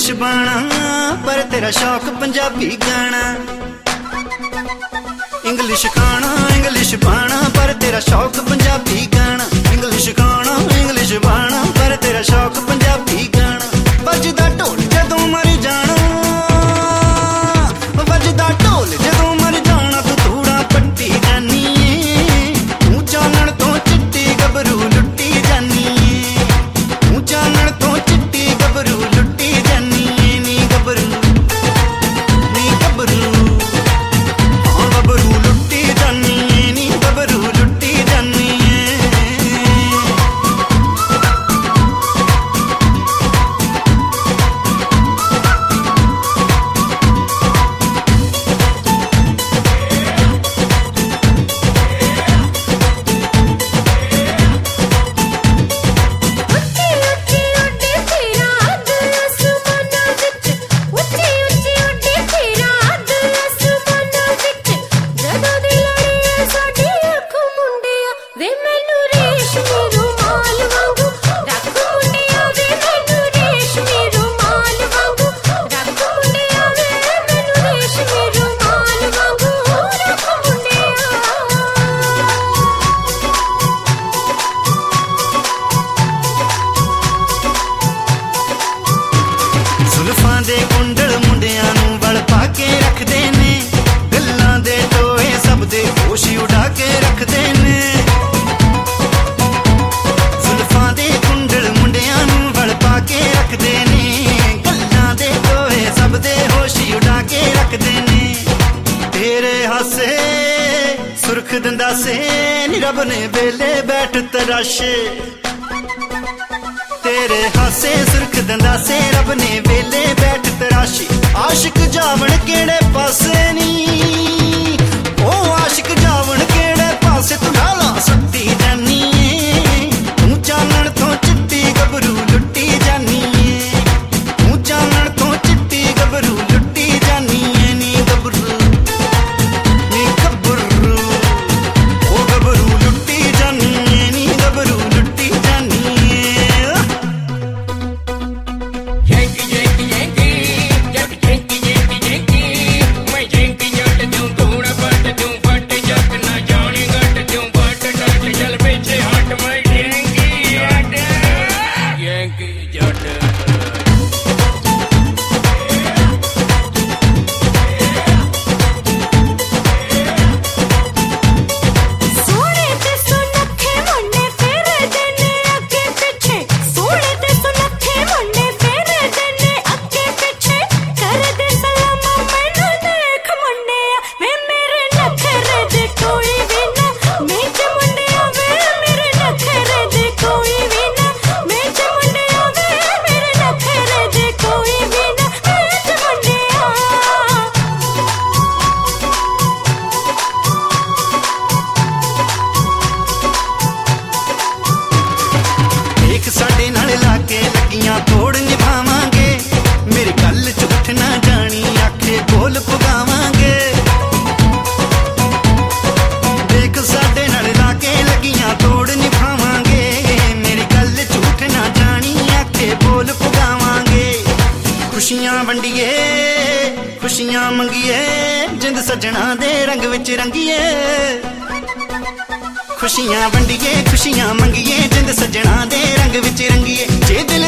English बाणा पर तेरा शौक पंजाबी गाना। इंग्लिश खाना इंग्लिश बाणा पर तेरा शौक पंजाबी गाना। इंग्लिश खाना इंग्लिश बाणा पर तेरा शौक पंजाबी गाना। बजदा ढोल जदों मर जाना, बजदा ढोल जदों मर जाना, तू थोड़ा पट्टी जानी है। तू चानण तो चिट्टी गबरू लुट्टी जानी है। तू चानण तो चिट्टी गबरू लुट्टी जानी है। नी गबरू नी गबरू गबरू लुट्टी जानी है। नी गबरू लुट्टी जानी है। कुंडल मुंडिया नू वल पाके रखदे ने, गल्लां दे टोए सब दे होश उड़ा के रखदे ने। जुल्फां दे कुंडल मुंडिया नू वल पाके रखदे ने, गल्लां दे टोए सब दे होश उड़ा के रखदे ने। तेरे हासे सुर्ख दंदासे नी रब ने वेले बैठ तराशे। तेरे हासे सुर्ख दंदासे रब ने वेले बैठ तराशी। आशिक जावण केड़े पासे नी, ओ आशिक जावण केड़े पासे, तू ढाला सुट्टी जानी है। तू चानण तो चिट्टी गबरू लुट्टी जानी है। तू चानण तो चिट्टी गबरू लुट्टी जानी है। नी गबरू नी गबरू ओ गबरू लुट्टी जानी है। नी गबरू लुट्टी जानी है। साडे नाल लाके लगियां तोड़ निभावांगे, मेरी गल झूठ ना जानी आखे बोल पुगावांगे। देख साडे नाल लाके लगियां तोड़ निभावांगे, मेरी गल झूठ ना जानी आखे बोल पुगावांगे। खुशियां वंडिए खुशियां मंगिए, जिंद सजना दे रंग विच रंगिए। खुशियां वंडिए खुशियां मंगिए, जिंद सजना दे रंग विच रंगिए। जे